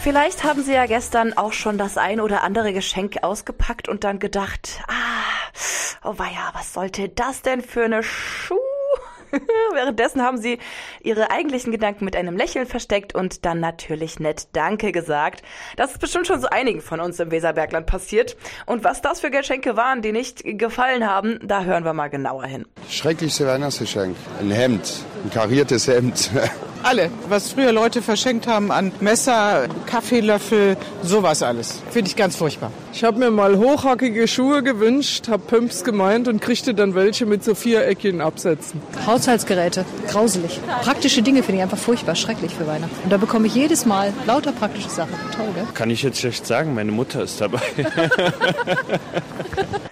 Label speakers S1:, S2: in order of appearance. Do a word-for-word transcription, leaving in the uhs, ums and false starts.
S1: Vielleicht haben Sie ja gestern auch schon das ein oder andere Geschenk ausgepackt und dann gedacht, ah, oh weia, was sollte das denn für eine Schuh? Währenddessen haben Sie Ihre eigentlichen Gedanken mit einem Lächeln versteckt und dann natürlich nett Danke gesagt. Das ist bestimmt schon so einigen von uns im Weserbergland passiert. Und was das für Geschenke waren, die nicht gefallen haben, da hören wir mal genauer hin.
S2: Schrecklichste Weihnachtsgeschenk. Ein Hemd, ein kariertes Hemd.
S3: Alle, was früher Leute verschenkt haben an Messer, Kaffeelöffel, sowas alles. Finde ich ganz furchtbar.
S4: Ich habe mir mal hochhackige Schuhe gewünscht, habe Pumps gemeint und kriegte dann welche mit so viereckigen Absätzen.
S5: Haushaltsgeräte, grauselig. Praktische Dinge finde ich einfach furchtbar, schrecklich für Weihnachten. Und da bekomme ich jedes Mal lauter praktische Sachen. Toll, gell?
S6: Kann ich jetzt schlecht sagen, meine Mutter ist dabei.